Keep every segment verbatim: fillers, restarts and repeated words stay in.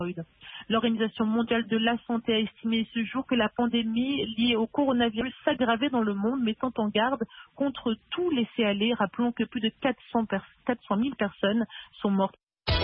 L'Organisation mondiale de la santé a estimé ce jour que la pandémie liée au coronavirus s'aggravait dans le monde, mettant en garde contre tous les laissés-aller. Rappelons que plus de quatre cent mille personnes sont mortes.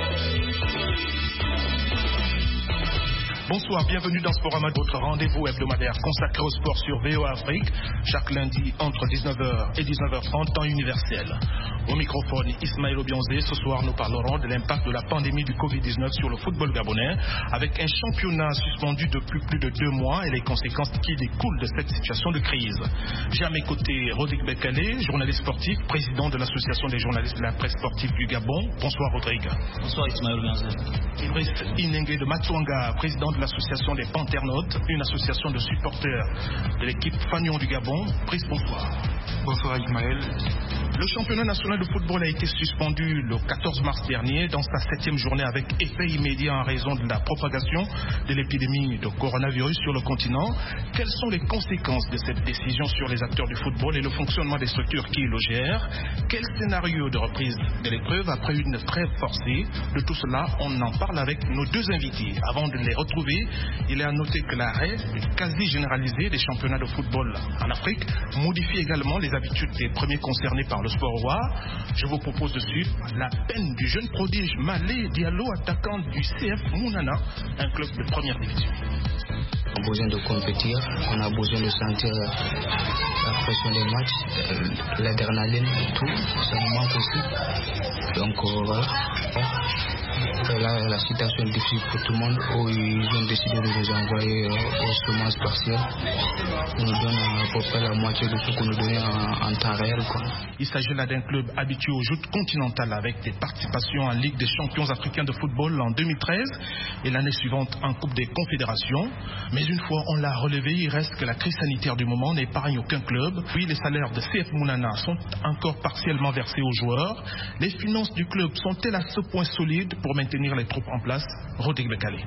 Bonsoir, bienvenue dans Sporama, votre rendez-vous hebdomadaire consacré au sport sur V O A Afrique, chaque lundi entre dix-neuf heures et dix-neuf heures trente, temps universel. Au microphone, Ismaël Obionzé. Ce soir, nous parlerons de l'impact de la pandémie du covid dix-neuf sur le football gabonais, avec un championnat suspendu depuis plus de deux mois et les conséquences qui découlent de cette situation de crise. J'ai à mes côtés Rodrigue Bekale, journaliste sportif, président de l'association des journalistes de la presse sportive du Gabon. Bonsoir Rodrigue. Bonsoir Ismaël Obionzé. Idriss Inengue de Matouanga, président de l'association des Panternautes, une association de supporters de l'équipe Fagnon du Gabon. Brice, bonsoir. Bonsoir Ismaël. Le championnat national de football a été suspendu le quatorze mars dernier dans sa septième journée avec effet immédiat en raison de la propagation de l'épidémie de coronavirus sur le continent. Quelles sont les conséquences de cette décision sur les acteurs du football et le fonctionnement des structures qui le gèrent? Quel scénario de reprise de l'épreuve après une trêve forcée? De tout cela, on en parle avec nos deux invités. Avant de les retrouver, il est à noter que l'arrêt quasi généralisé des championnats de football en Afrique modifie également les habitudes des premiers concernés par le sport roi. Je vous propose de suivre la peine du jeune prodige Malé Diallo, attaquant du C F Mounana, un club de première division. On a besoin de compétir, on a besoin de sentir la pression des matchs, l'adrénaline, tout, ça nous manque aussi. Donc euh, voilà. Et là, la situation est difficile pour tout le monde, où ils ont décidé de nous envoyer euh, au chômage partiel. Ils nous donnent à peu près la moitié de ce qu'on nous donnait en, en temps réel, quoi. Il s'agit là d'un club habitué aux joutes continentales avec des participations en Ligue des champions africains de football en deux mille treize et l'année suivante en Coupe des Confédérations. Mais une fois on l'a relevé, il reste que la crise sanitaire du moment n'épargne aucun club. Puis les salaires de C F Mounana sont encore partiellement versés aux joueurs. Les finances du club sont-elles à ce point solides pour maintenir les troupes en place? Rodrigue Bekale.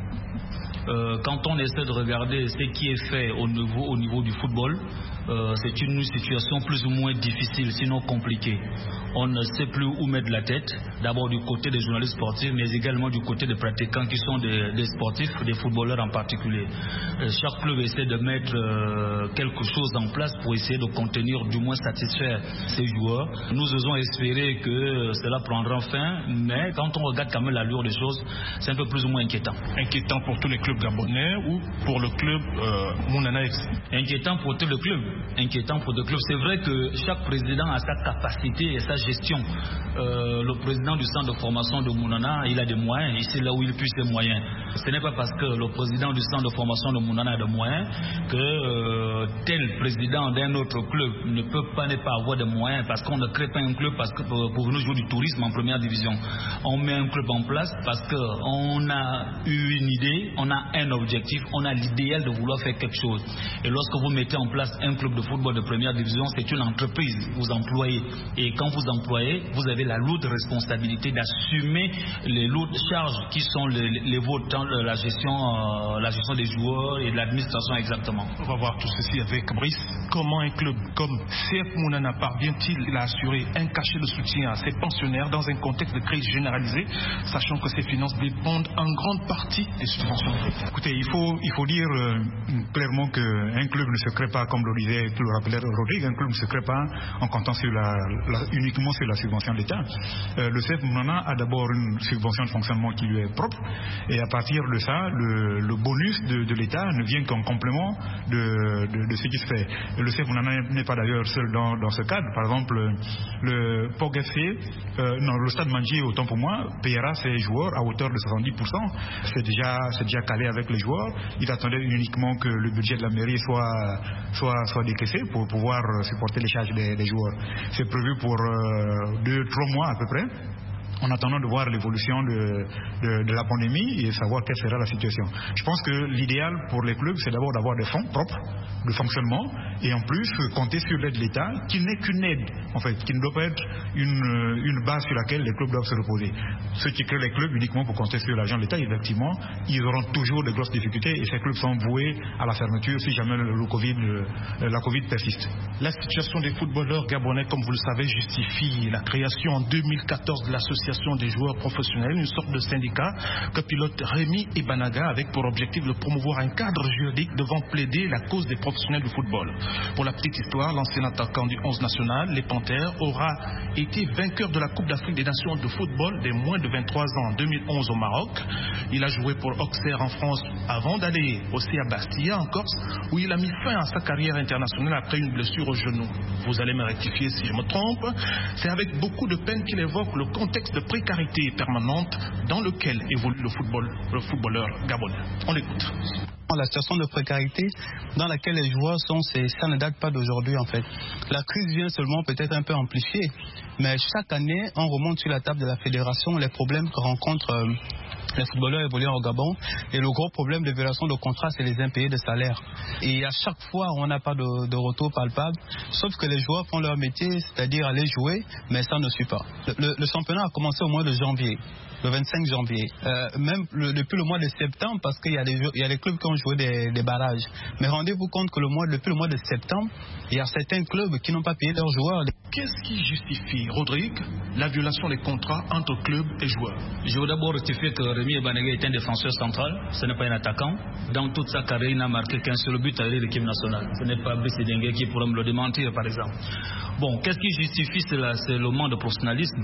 Euh, quand on essaie de regarder ce qui est fait au niveau, au niveau du football, euh, c'est une situation plus ou moins difficile, sinon compliquée. On ne sait plus où mettre la tête, d'abord du côté des journalistes sportifs, mais également du côté des pratiquants qui sont des, des sportifs, des footballeurs en particulier. Euh, chaque club essaie de mettre euh, quelque chose en place pour essayer de contenir, du moins satisfaire ses joueurs. Nous osons espérer que cela prendra fin, mais quand on regarde quand même l'allure des choses, c'est un peu plus ou moins inquiétant. Inquiétant pour tous les clubs gabonais ou pour le club euh, Mounana X? Inquiétant pour tous les clubs. Inquiétant pour tous les clubs. C'est vrai que chaque président a sa capacité et sa gestion. Euh, le président du centre de formation de Mounana, il a des moyens, et c'est là où il puise ses moyens. Ce n'est pas parce que le président du centre de formation de Mounana a des moyens que euh, tel président d'un autre club ne peut pas ne pas avoir des moyens, parce qu'on ne crée pas un club parce que pour, pour venir jouer du tourisme en première division. On met un club en place parce qu'on a eu une idée, on a un objectif, on a l'idéal de vouloir faire quelque chose. Et lorsque vous mettez en place un club de football de première division, c'est une entreprise, vous employez. Et quand vous employez, vous avez la lourde responsabilité d'assumer les lourdes charges qui sont les, les vôtres dans la gestion, euh, la gestion des joueurs et de l'administration exactement. On va voir tout ceci avec Brice. Comment un club comme C F Mounana parvient-il à assurer un cachet de soutien à ses pensionnaires dans un contexte de crise généralisée, sachant que ses finances dépendent en grande partie des subventions? Écoutez, il faut, il faut dire euh, clairement qu'un club ne se crée pas, comme le disait, le rappelait Rodrigue, un club ne se crée pas en comptant sur la, la, uniquement sur la subvention de l'État. Euh, le C F Mounana a d'abord une subvention de fonctionnement qui lui est propre, et à partir de ça, le, le bonus de, de l'État ne vient qu'en complément de, de, de ce qui se fait. Le C F Mounana n'est pas d'ailleurs seul dans, dans ce cadre. Par exemple, le P O G F C, euh, non, le Stade Manji, autant pour moi, paiera ses joueurs à hauteur de soixante-dix pour cent. C'est déjà, c'est déjà calé avec les joueurs. Il attendait uniquement que le budget de la mairie soit, soit, soit décaissé pour pouvoir supporter les charges des, des joueurs. C'est prévu pour euh, deux, trois mois à peu près, en attendant de voir l'évolution de, de, de la pandémie et savoir quelle sera la situation. Je pense que l'idéal pour les clubs, c'est d'abord d'avoir des fonds propres de fonctionnement et en plus compter sur l'aide de l'État, qui n'est qu'une aide, en fait, qui ne doit pas être une, une base sur laquelle les clubs doivent se reposer. Ceux qui créent les clubs uniquement pour compter sur l'argent de l'État, effectivement, ils auront toujours de grosses difficultés et ces clubs sont voués à la fermeture si jamais le, le COVID, le, la Covid persiste. La situation des footballeurs gabonais, comme vous le savez, justifie la création en deux mille quatorze de l'association l'association des joueurs professionnels, une sorte de syndicat que pilote Rémi Ebanaga avec pour objectif de promouvoir un cadre juridique devant plaider la cause des professionnels du football. Pour la petite histoire, l'ancien attaquant du onze national, les Panthères, aura été vainqueur de la Coupe d'Afrique des Nations de football des moins de vingt-trois ans en deux mille onze au Maroc. Il a joué pour Auxerre en France avant d'aller aussi à Bastia en Corse, où il a mis fin à sa carrière internationale après une blessure au genou. Vous allez me rectifier si je me trompe. C'est avec beaucoup de peine qu'il évoque le contexte de précarité permanente dans lequel évolue le football, le footballeur gabonais. On l'écoute. La situation de précarité dans laquelle les joueurs sont, ça ne date pas d'aujourd'hui en fait. La crise vient seulement peut-être un peu amplifiée, mais chaque année, on remonte sur la table de la fédération les problèmes que rencontrent euh, les footballeurs évoluant au Gabon. Et le gros problème de violation de contrat, c'est les impayés de salaire. Et à chaque fois, on n'a pas de, de retour palpable, sauf que les joueurs font leur métier, c'est-à-dire aller jouer, mais ça ne suit pas. Le, le, le championnat a commencé au mois de janvier. Le vingt-cinq janvier, euh, même le, depuis le mois de septembre, parce qu'il y a des, il y a des clubs qui ont joué des, des barrages. Mais rendez-vous compte que le mois, depuis le mois de septembre, il y a certains clubs qui n'ont pas payé leurs joueurs. Qu'est-ce qui justifie, Rodrigue, la violation des contrats entre clubs et joueurs? Je veux d'abord rectifier que Rémi Ebanaga est un défenseur central, ce n'est pas un attaquant. Dans toute sa carrière, il n'a marqué qu'un seul but avec l'équipe nationale. Ce n'est pas Brice Dengue qui pourrait me le démentir, par exemple. Bon, qu'est-ce qui justifie cela? C'est le manque de professionnalisme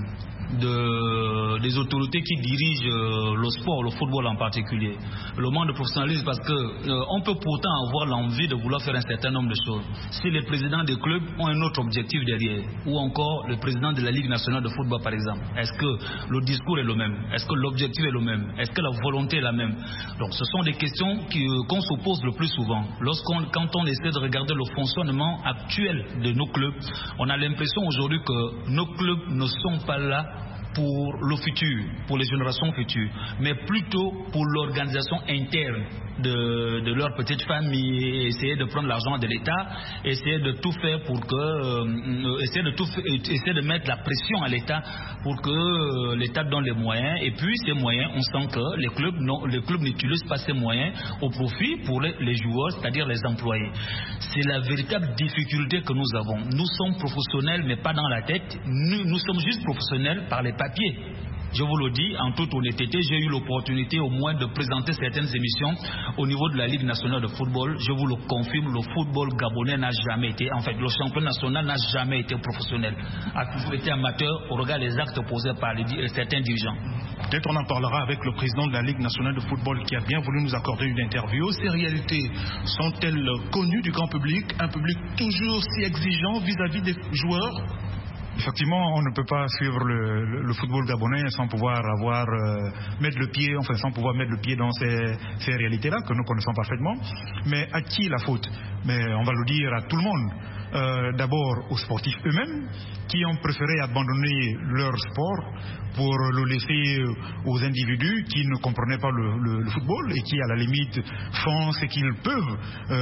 de, des autorités qui dirigent euh, le sport, le football en particulier. Le manque de professionnalisme parce que euh, on peut pourtant avoir l'envie de vouloir faire un certain nombre de choses. Si les présidents des clubs ont un autre objectif derrière, ou encore le président de la Ligue nationale de football par exemple, est-ce que le discours est le même? Est-ce que l'objectif est le même? Est-ce que la volonté est la même? Donc ce sont des questions qui, euh, qu'on se pose le plus souvent. Lorsqu'on, quand on essaie de regarder le fonctionnement actuel de nos clubs, on a l'impression aujourd'hui que nos clubs ne sont pas là pour le futur, pour les générations futures, mais plutôt pour l'organisation interne de, de leur petite famille, essayer de prendre l'argent de l'État, essayer de tout faire pour que, euh, essayer de tout, essayer de mettre la pression à l'État pour que euh, l'État donne les moyens, et puis ces moyens, on sent que les clubs, non, les clubs n'utilisent pas ces moyens au profit pour les, les joueurs, c'est-à-dire les employés. C'est la véritable difficulté que nous avons. Nous sommes professionnels, mais pas dans la tête. Nous, nous sommes juste professionnels par les papiers. Je vous le dis, en toute honnêteté, j'ai eu l'opportunité au moins de présenter certaines émissions au niveau de la Ligue nationale de football. Je vous le confirme, le football gabonais n'a jamais été, en fait, le championnat national n'a jamais été professionnel. A toujours été amateur au regard des actes posés par les, certains dirigeants. Peut-être on en parlera avec le président de la Ligue nationale de football qui a bien voulu nous accorder une interview. Ces réalités sont-elles connues du grand public? Un public toujours si exigeant vis-à-vis des joueurs? Effectivement, on ne peut pas suivre le, le, le football gabonais sans pouvoir avoir euh, mettre le pied, enfin sans pouvoir mettre le pied dans ces, ces réalités-là que nous connaissons parfaitement. Mais à qui la faute? Mais on va le dire à tout le monde. Euh, d'abord aux sportifs eux-mêmes qui ont préféré abandonner leur sport pour le laisser aux individus qui ne comprenaient pas le, le, le football et qui à la limite font ce qu'ils peuvent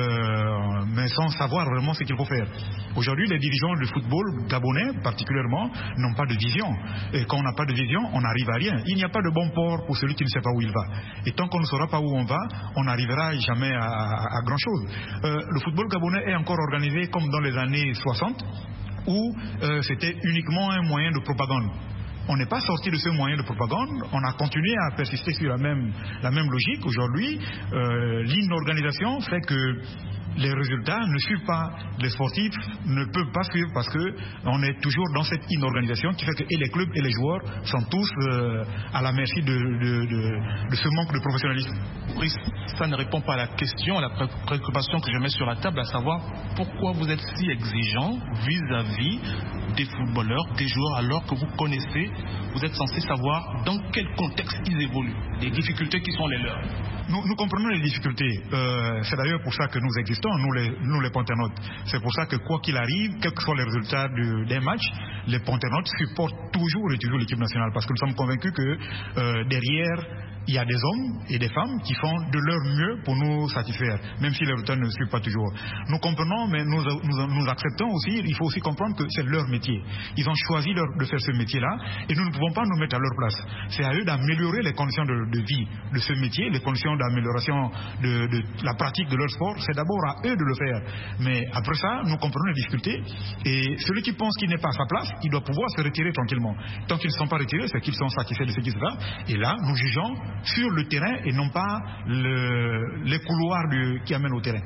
euh, mais sans savoir vraiment ce qu'il faut faire. Aujourd'hui, les dirigeants du football gabonais particulièrement n'ont pas de vision, et quand on n'a pas de vision, on n'arrive à rien. Il n'y a pas de bon port pour celui qui ne sait pas où il va, et tant qu'on ne saura pas où on va, on n'arrivera jamais à, à, à grand chose. Euh, le football gabonais est encore organisé comme dans les années soixante où euh, c'était uniquement un moyen de propagande. On n'est pas sorti de ce moyen de propagande, on a continué à persister sur la même, la même logique. Aujourd'hui, euh, l'inorganisation fait que les résultats ne suivent pas, les sportifs ne peuvent pas suivre parce qu'on est toujours dans cette inorganisation qui fait que et les clubs et les joueurs sont tous euh, à la merci de, de, de, de ce manque de professionnalisme. Brice, ça ne répond pas à la question, à la préoccupation que je mets sur la table, à savoir pourquoi vous êtes si exigeant vis-à-vis des footballeurs, des joueurs, alors que vous connaissez, vous êtes censé savoir dans quel contexte ils évoluent, les difficultés qui sont les leurs. Nous, nous comprenons les difficultés. Euh, c'est d'ailleurs pour ça que nous existons, nous les, nous les Panternautes. C'est pour ça que quoi qu'il arrive, quels que soient les résultats de, des matchs, les Panternautes supportent toujours et toujours l'équipe nationale parce que nous sommes convaincus que euh, derrière, il y a des hommes et des femmes qui font de leur mieux pour nous satisfaire, même si les résultats ne suivent pas toujours. Nous comprenons, mais nous, nous, nous acceptons aussi, il faut aussi comprendre que c'est leur métier. Ils ont choisi leur, de faire ce métier-là et nous ne pouvons pas nous mettre à leur place. C'est à eux d'améliorer les conditions de, de vie de ce métier, les conditions question d'amélioration de, de la pratique de leur sport, c'est d'abord à eux de le faire. Mais après ça, nous comprenons les difficultés. Et celui qui pense qu'il n'est pas à sa place, il doit pouvoir se retirer tranquillement. Tant qu'ils ne sont pas retirés, c'est qu'ils sont satisfaits de ce qui se passe. Et là, nous jugeons sur le terrain et non pas le, les couloirs du, qui amènent au terrain.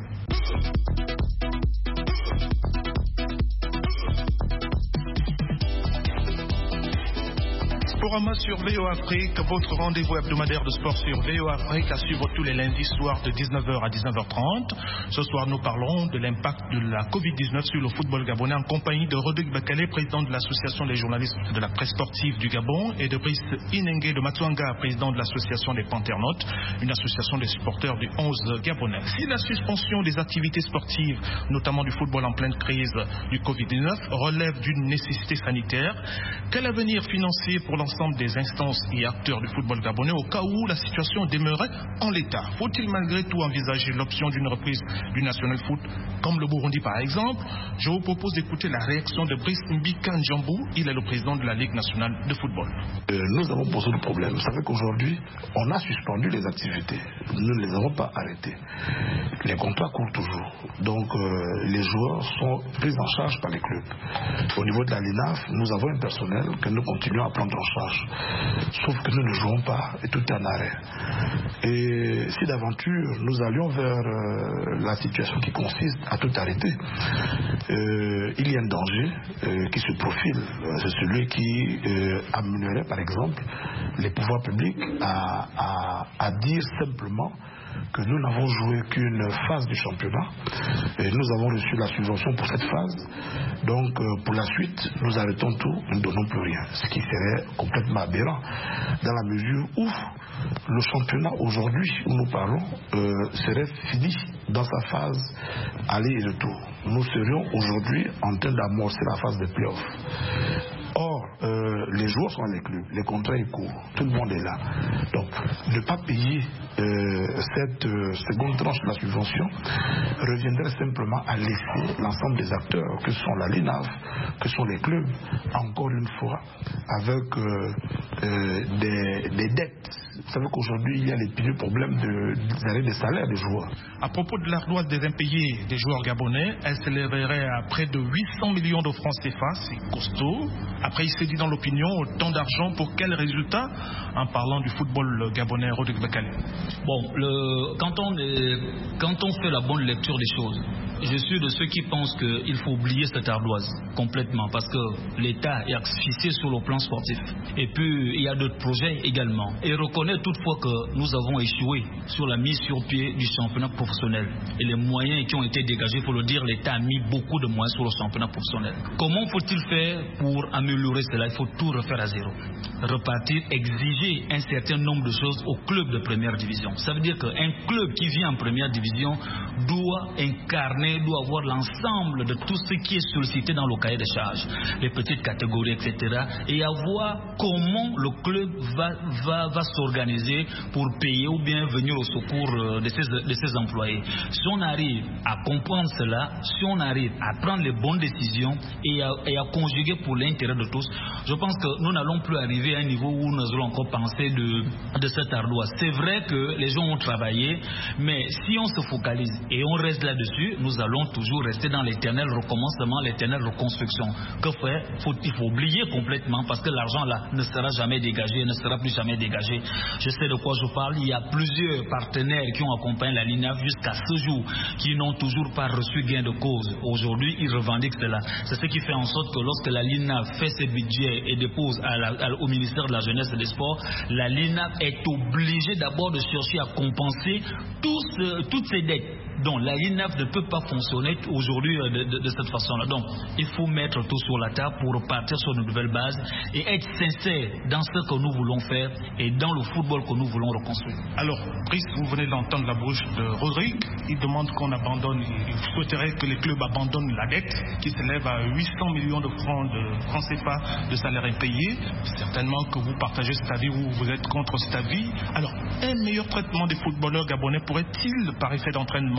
Sporama sur V O Afrique, votre rendez-vous hebdomadaire de sport sur V O Afrique à suivre tous les lundis soirs de dix-neuf heures à dix-neuf heures trente. Ce soir, nous parlons de l'impact de la covid dix-neuf sur le football gabonais en compagnie de Rodrigue Bakale, président de l'association des journalistes de la presse sportive du Gabon, et de Brice Inenge de Matouanga, président de l'association des Panternautes, une association des supporters du onze gabonais. Si la suspension des activités sportives, notamment du football en pleine crise du covid dix-neuf, relève d'une nécessité sanitaire, quel avenir financier pour l'ensemble des instances et acteurs du football gabonais au cas où la situation demeurait en l'état? Faut-il malgré tout envisager l'option d'une reprise du national foot comme le Burundi par exemple? Je vous propose d'écouter la réaction de Brice Mbika Njambou. Il est le président de la Ligue nationale de football. Euh, nous avons posé le problème. Vous savez qu'aujourd'hui, on a suspendu les activités. Nous ne les avons pas arrêtées. Les contrats courent toujours. Donc euh, les joueurs sont pris en charge par les clubs. Au niveau de la LINAF, nous avons un personnel que nous continuons à prendre en charge. Sauf que nous ne jouons pas et tout est en arrêt. Et si d'aventure nous allions vers euh, la situation qui consiste à tout arrêter, euh, il y a un danger euh, qui se profile. C'est celui qui euh, amènerait par exemple les pouvoirs publics à, à, à dire simplement que nous n'avons joué qu'une phase du championnat et nous avons reçu la subvention pour cette phase. Donc euh, pour la suite, nous arrêtons tout, nous ne donnons plus rien. Ce qui serait complètement aberrant dans la mesure où le championnat aujourd'hui où nous parlons euh, serait fini dans sa phase aller et retour. Nous serions aujourd'hui en train d'amorcer la phase des playoffs. Or, euh, les joueurs sont à l'éclus, les contrats sont courts, tout le monde est là. Donc, ne pas payer euh, cette euh, seconde tranche de la subvention reviendrait simplement à laisser l'ensemble des acteurs, que sont la LINAF, que sont les clubs, encore une fois, avec euh, euh, des, des dettes. Vous savez qu'aujourd'hui, il y a l'épineux problème de, des arrêts des salaires des joueurs. À propos de l'ardoise des impayés des joueurs gabonais, elle s'élèverait à près de huit cents millions de francs C F A, c'est costaud. Après, il s'est dit dans l'opinion, autant d'argent pour quel résultat? En parlant du football gabonais, Rodrigue Bakale. Bon, le, quand, on est, quand on fait la bonne lecture des choses, je suis de ceux qui pensent qu'il faut oublier cette ardoise complètement parce que l'État est asphyxié sur le plan sportif. Et puis, il y a d'autres projets également. Et reconnaître toutefois que nous avons échoué sur la mise sur pied du championnat professionnel. Et les moyens qui ont été dégagés, pour le dire, l'État a mis beaucoup de moyens sur le championnat professionnel. Comment faut-il faire pour améliorer cela? Il faut tout refaire à zéro. Repartir, exiger un certain nombre de choses aux clubs de première division. Ça veut dire qu'un club qui vient en première division doit incarner, doit avoir l'ensemble de tout ce qui est sollicité dans le cahier des charges, les petites catégories, et cetera. Et avoir comment le club va, va, va s'organiser pour payer ou bien venir au secours de ses, de ses employés. Si on arrive à comprendre cela, si on arrive à prendre les bonnes décisions et à, et à conjuguer pour l'intérêt de tous, je pense que nous n'allons plus arriver à un niveau où nous allons encore penser de, de cette ardoise. C'est vrai que les gens ont travaillé, mais si on se focalise et on reste là-dessus, nous allons toujours rester dans l'éternel recommencement, l'éternelle reconstruction. Que faire? Faut, il faut oublier complètement parce que l'argent là ne sera jamais dégagé, ne sera plus jamais dégagé. Je sais de quoi je parle. Il y a plusieurs partenaires qui ont accompagné la LINAF jusqu'à ce jour qui n'ont toujours pas reçu gain de cause. Aujourd'hui, ils revendiquent cela. C'est ce qui fait en sorte que lorsque la LINAF fait ses budgets et dépose à la, à, au ministère de la Jeunesse et des Sports, la LINAF est obligée d'abord de chercher à compenser tous, euh, toutes ces dettes. Donc la LINAF ne peut pas fonctionner aujourd'hui de, de, de cette façon-là. Donc il faut mettre tout sur la table pour repartir sur une nouvelle base et être sincère dans ce que nous voulons faire et dans le football que nous voulons reconstruire. Alors, Brice, vous venez d'entendre la bouche de Rodrigue. Il demande qu'on abandonne, il souhaiterait que les clubs abandonnent la dette qui s'élève à huit cents millions de francs de francs C F A de salaires impayés. Certainement que vous partagez cet avis ou vous êtes contre cet avis. Alors, un meilleur traitement des footballeurs gabonais pourrait-il, par effet d'entraînement,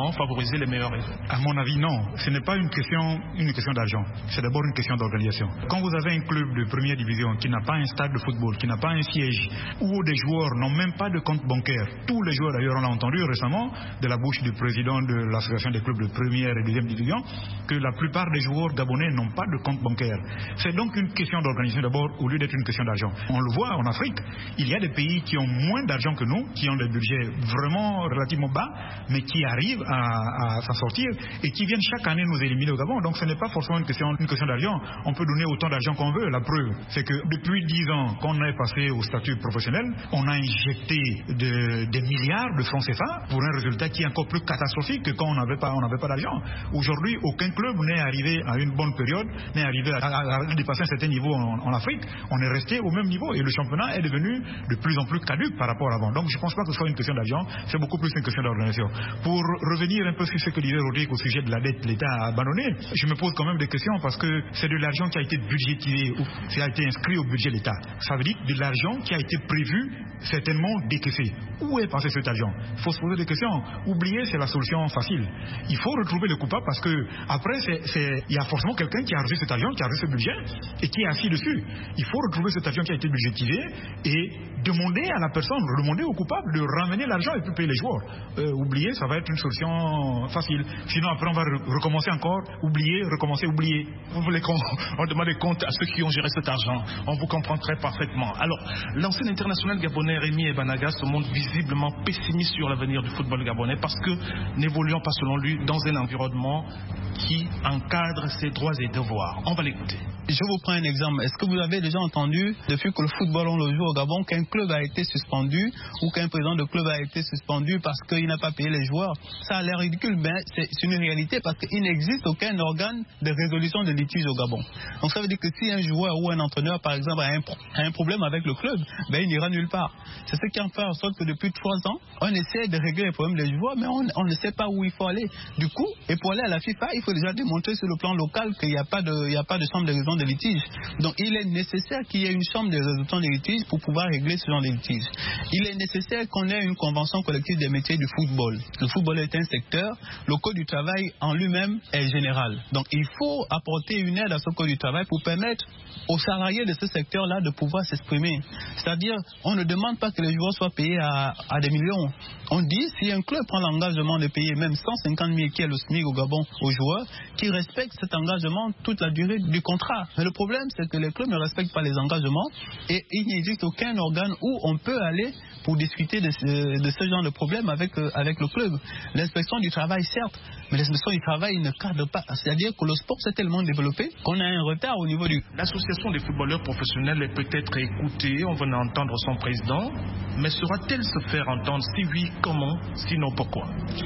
justement favoriser les meilleurs réseaux? À mon avis, non. Ce n'est pas une question, une question d'argent. C'est d'abord une question d'organisation. Quand vous avez un club de première division qui n'a pas un stade de football, qui n'a pas un siège, où des joueurs n'ont même pas de compte bancaire, tous les joueurs, d'ailleurs, on l'a entendu récemment de la bouche du président de l'association des clubs de première et deuxième division, que la plupart des joueurs gabonais n'ont pas de compte bancaire. C'est donc une question d'organisation d'abord, au lieu d'être une question d'argent. On le voit en Afrique, il y a des pays qui ont moins d'argent que nous, qui ont des budgets vraiment relativement bas, mais qui arrivent à, à s'en sortir et qui viennent chaque année nous éliminer au Gabon. Donc ce n'est pas forcément une question, une question d'argent. On peut donner autant d'argent qu'on veut. La preuve, c'est que depuis dix ans qu'on est passé au statut professionnel, on a injecté de, des milliards de francs C F A pour un résultat qui est encore plus catastrophique que quand on n'avait pas, on n'avait pas d'argent. Aujourd'hui, aucun club n'est arrivé à une bonne période, n'est arrivé à, à, à dépasser un certain niveau en, en Afrique. On est resté au même niveau et le championnat est devenu de plus en plus caduc par rapport à avant. Donc je ne pense pas que ce soit une question d'argent, c'est beaucoup plus une question d'organisation. Pour revenir un peu sur ce que disait Rodrigue au sujet de la dette, l'État a abandonné, je me pose quand même des questions parce que c'est de l'argent qui a été budgétisé, ou qui a été inscrit au budget de l'État. Ça veut dire de l'argent qui a été prévu, certainement décaissé. Où est passé cet argent? Il faut se poser des questions. Oublier, c'est la solution facile. Il faut retrouver le coupable parce que après, c'est, c'est, il y a forcément quelqu'un qui a reçu cet argent, qui a reçu ce budget et qui est assis dessus. Il faut retrouver cet argent qui a été budgétisé et demander à la personne, demander au coupable de ramener l'argent et puis payer les joueurs. Euh, oublier, ça va être une solution facile. Sinon, après, on va re- recommencer encore, oublier, recommencer, oublier. Vous voulez qu'on on demande des comptes à ceux qui ont géré cet argent? On vous comprend très parfaitement. Alors, l'ancien international gabonais Rémi Ebanaga se montre visiblement pessimiste sur l'avenir du football gabonais parce que n'évoluons pas, selon lui, dans un environnement qui encadre ses droits et devoirs. On va l'écouter. Je vous prends un exemple. Est-ce que vous avez déjà entendu, depuis que le football on le joue au Gabon, qu'un club a été suspendu ou qu'un président de club a été suspendu parce qu'il n'a pas payé les joueurs? Ça a l'air ridicule, mais c'est une réalité parce qu'il n'existe aucun organe de résolution de litige au Gabon. Donc ça veut dire que si un joueur ou un entraîneur, par exemple, a un, a un problème avec le club, ben, il n'ira nulle part. C'est ce qui en fait en sorte que depuis trois ans, on essaie de régler les problèmes des joueurs, mais on, on ne sait pas où il faut aller. Du coup, et pour aller à la FIFA, il faut déjà démontrer sur le plan local qu'il n'y a pas de, il n'y a pas de chambre de résolution de litige. Donc il est nécessaire qu'il y ait une chambre de résolution de litige pour pouvoir régler ce genre de litige. Il est nécessaire qu'on ait une convention collective des métiers du football. Le football est un secteur, le code du travail en lui-même est général. Donc il faut apporter une aide à ce code du travail pour permettre aux salariés de ce secteur-là de pouvoir s'exprimer. C'est-à-dire, on ne demande pas que les joueurs soient payés à, à des millions. On dit, si un club prend l'engagement de payer même cent cinquante mille qui est le S M I C au Gabon aux joueurs, qu'ils respectent cet engagement toute la durée du contrat. Mais le problème, c'est que les clubs ne respectent pas les engagements et il n'existe aucun organe où on peut aller pour discuter de ce, de ce genre de problème avec, euh, avec le club. L'inspection du travail, certes, mais l'inspection du travail ne cadre pas. C'est-à-dire que le sport s'est tellement développé qu'on a un retard au niveau du... L'association des footballeurs professionnels est peut-être écoutée, on venait entendre son président, mais saura-t-elle se faire entendre? Si oui, comment? Sinon, pourquoi?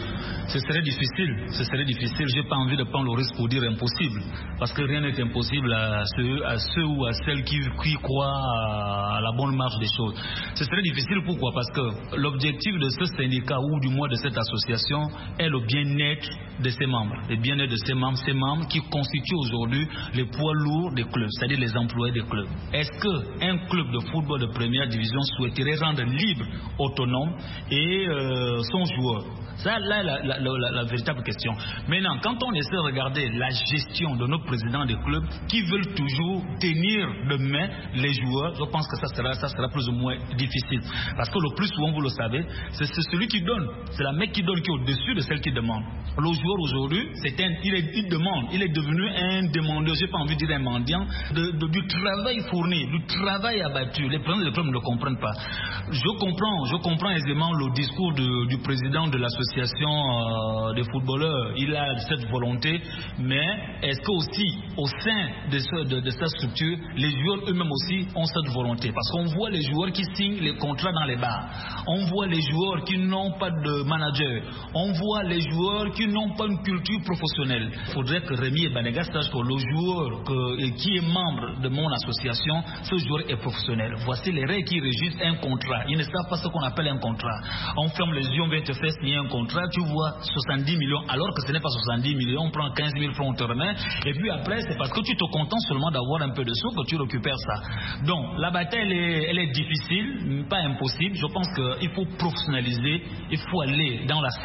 Ce serait difficile, ce serait difficile. J'ai pas envie de prendre le risque pour dire impossible, parce que rien n'est impossible à ceux, à ceux ou à celles qui, qui croient à la bonne marche des choses. Ce serait difficile, pourquoi? Parce que l'objectif de ce syndicat ou du moins de cette association est le bien-être de ses membres, le bien-être de ses membres, ces membres qui constituent aujourd'hui les poids lourds des clubs, c'est-à-dire les employés des clubs. Est-ce qu'un club de football de première division souhaiterait rendre libre, autonome et euh, son joueur? Ça, là, la, la, la, la, la véritable question. Maintenant, quand on essaie de regarder la gestion de nos présidents des clubs qui veulent toujours tenir de main les joueurs, je pense que ça sera, ça sera plus ou moins difficile. Parce que le plus souvent, vous le savez, c'est, c'est celui qui donne. C'est la mec qui donne qui est au-dessus de celle qui demande. Le joueur aujourd'hui, c'est un, il, est, il demande. Il est devenu un demandeur, j'ai pas envie de dire un mendiant, de, de, du travail fourni, du travail abattu. Les présidents des clubs ne le comprennent pas. Je comprends, je comprends aisément le discours de, du président de l'association L'association euh, des footballeurs, il a cette volonté, mais est-ce que aussi au sein de, ce, de, de cette structure, les joueurs eux-mêmes aussi ont cette volonté? Parce qu'on voit les joueurs qui signent les contrats dans les bars, on voit les joueurs qui n'ont pas de manager, on voit les joueurs qui n'ont pas une culture professionnelle. Il faudrait que Rémi Ebanaga sache que le joueur que, qui est membre de mon association, ce joueur est professionnel. Voici les règles qui régissent un contrat. Ils ne savent pas ce qu'on appelle un contrat. On ferme les yeux, on vient te faire signer un contrat, tu vois soixante-dix millions, alors que ce n'est pas soixante-dix millions, on prend quinze mille francs, on te remet, et puis après c'est parce que tu te contentes seulement d'avoir un peu de sous que tu récupères ça. Donc la bataille elle est, elle est difficile, pas impossible. Je pense qu'il faut professionnaliser, il faut aller dans la sensibilisation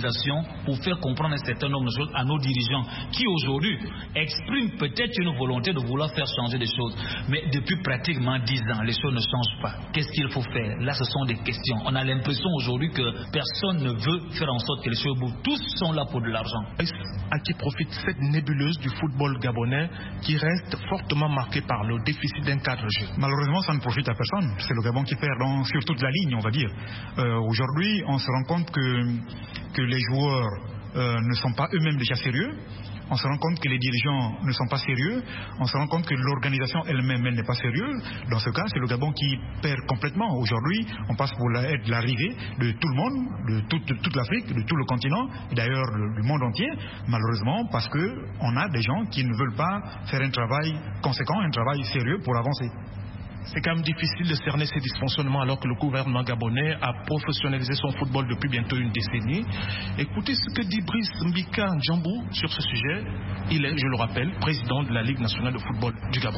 sensibilisation pour faire comprendre un certain nombre de choses à nos dirigeants qui aujourd'hui expriment peut-être une volonté de vouloir faire changer des choses. Mais depuis pratiquement dix ans, les choses ne changent pas. Qu'est-ce qu'il faut faire? Là, ce sont des questions. On a l'impression aujourd'hui que personne ne veut faire en sorte que les choses bougent. Tous sont là pour de l'argent. À qui profite cette nébuleuse du football gabonais qui reste fortement marquée par le déficit d'un cadre jeu? Malheureusement, ça ne profite à personne. C'est le Gabon qui perd dans, sur toute la ligne, on va dire. Euh, aujourd'hui, on se rend compte que, que les joueurs euh, ne sont pas eux-mêmes déjà sérieux. On se rend compte que les dirigeants ne sont pas sérieux. On se rend compte que l'organisation elle-même elle n'est pas sérieuse. Dans ce cas, c'est le Gabon qui perd complètement. Aujourd'hui, on passe pour la, être l'arrivée de tout le monde, de, tout, de toute l'Afrique, de tout le continent, et d'ailleurs du monde entier, malheureusement, parce qu'on a des gens qui ne veulent pas faire un travail conséquent, un travail sérieux pour avancer. C'est quand même difficile de cerner ces dysfonctionnements alors que le gouvernement gabonais a professionnalisé son football depuis bientôt une décennie. Écoutez ce que dit Brice Mbika Njambou sur ce sujet. Il est, je le rappelle, président de la Ligue nationale de football du Gabon.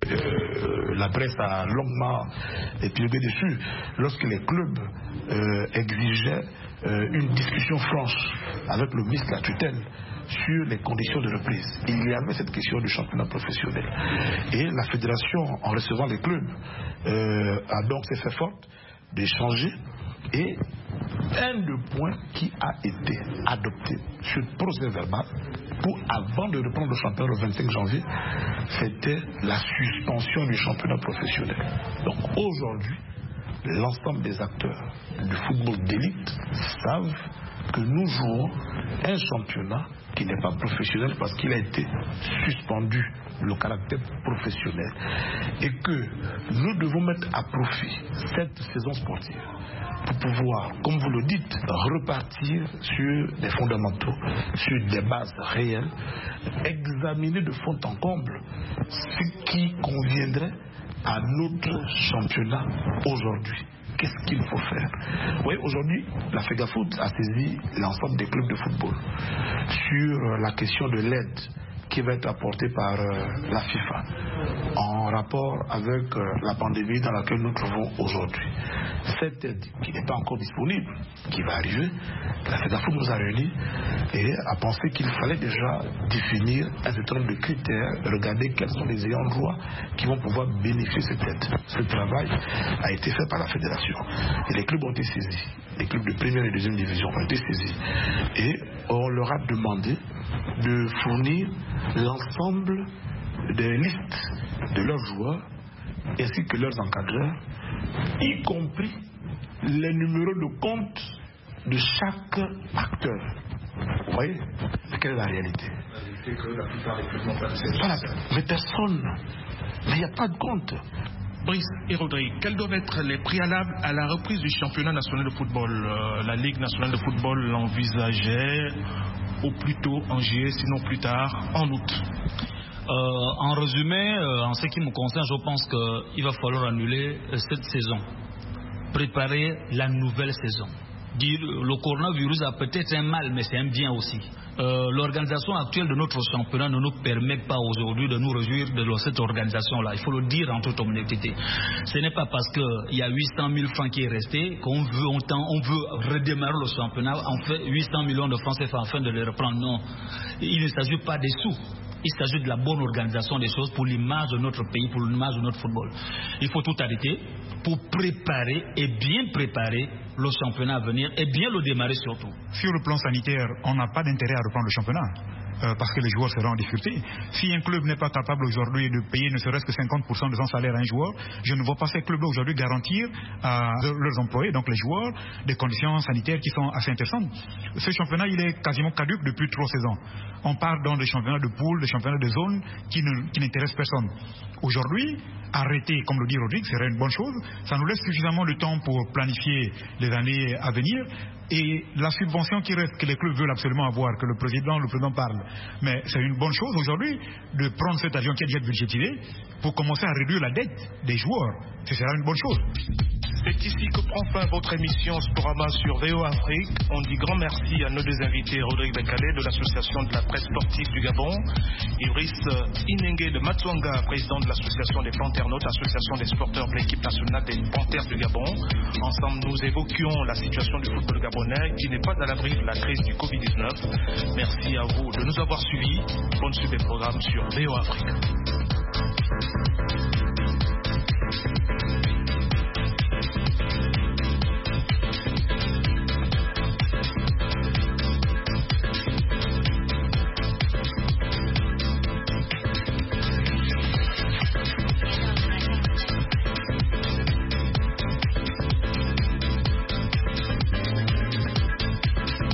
Euh, la presse a longuement épilogué dessus lorsque les clubs euh, exigeaient euh, une discussion franche avec le ministre de la tutelle sur les conditions de reprise. Il y avait cette question du championnat professionnel. Et la fédération, en recevant les clubs, euh, a donc s'est fait forte d'échanger. Et un des points qui a été adopté sur le procès verbal pour avant de reprendre le championnat le vingt-cinq janvier, c'était la suspension du championnat professionnel. Donc aujourd'hui, l'ensemble des acteurs du football d'élite savent que nous jouons un championnat qui n'est pas professionnel parce qu'il a été suspendu, le caractère professionnel, et que nous devons mettre à profit cette saison sportive pour pouvoir, comme vous le dites, repartir sur des fondamentaux, sur des bases réelles, examiner de fond en comble ce qui conviendrait à notre championnat aujourd'hui. Qu'est-ce qu'il faut faire? Vous voyez, aujourd'hui, la FEGAFOOT a saisi l'ensemble des clubs de football sur la question de l'aide qui va être apportée par euh, la FIFA en rapport avec euh, la pandémie dans laquelle nous nous trouvons aujourd'hui. Cette aide qui n'est pas encore disponible, qui va arriver, la FEGAFOOT nous a réunis et a pensé qu'il fallait déjà définir un certain nombre de critères, regarder quels sont les ayants droit qui vont pouvoir bénéficier de cette aide. Ce travail a été fait par la fédération et les clubs ont été saisis. Les clubs de première et deuxième division ont été saisis et on leur a demandé de fournir l'ensemble des listes de leurs joueurs ainsi que leurs encadreurs, y compris les numéros de compte de chaque acteur. Vous voyez? Mais quelle est la réalité? Voilà. Mais personne. Mais il n'y a pas de compte. Brice et Rodrigue, quels doivent être les préalables à la reprise du championnat national de football? euh, La Ligue nationale de football l'envisageait au plus tôt en juillet, sinon plus tard en août. Euh, en résumé, euh, en ce qui me concerne, je pense qu'il va falloir annuler euh, cette saison, préparer la nouvelle saison. Dire le coronavirus a peut-être un mal, mais c'est un bien aussi. Euh, l'organisation actuelle de notre championnat ne nous permet pas aujourd'hui de nous réjouir de cette organisation-là. Il faut le dire en toute honnêteté. Ce n'est pas parce qu'il y a huit cent mille francs qui est resté qu'on veut, on, on veut redémarrer le championnat, on fait huit cents millions de francs C F A afin de les reprendre. Non, il ne s'agit pas des sous. Il s'agit de la bonne organisation des choses pour l'image de notre pays, pour l'image de notre football. Il faut tout arrêter pour préparer et bien préparer le championnat à venir et bien le démarrer surtout. Sur le plan sanitaire, on n'a pas d'intérêt à reprendre le championnat. Euh, parce que les joueurs seront en difficulté. Si un club n'est pas capable aujourd'hui de payer ne serait-ce que cinquante pour cent de son salaire à un joueur, je ne vois pas ces clubs-là aujourd'hui garantir à leurs employés, donc les joueurs, des conditions sanitaires qui sont assez intéressantes. Ce championnat, il est quasiment caduc depuis trois saisons. On part dans des championnats de poules, des championnats de zone qui, ne, qui n'intéressent personne. Aujourd'hui, arrêter, comme le dit Rodrigue, serait une bonne chose. Ça nous laisse suffisamment de temps pour planifier les années à venir. Et la subvention qui reste, que les clubs veulent absolument avoir, que le président, le président parle. Mais c'est une bonne chose aujourd'hui de prendre cet avion qui est déjà budgétisé pour commencer à réduire la dette des joueurs. Ce sera une bonne chose. C'est ici que prend fin votre émission Sporama sur V O Afrique. On dit grand merci à nos deux invités, Rodrigue Bekale de l'association de la presse sportive du Gabon, Iris Inenge de Matsuanga, président de l'association des Panternautes, association des sporteurs de l'équipe nationale des Panthères du Gabon. Ensemble, nous évoquions la situation du football gabonais qui n'est pas à l'abri de la crise du covid dix-neuf. Merci à vous de nous avoir suivis. Bonne suite des programmes sur V O Afrique.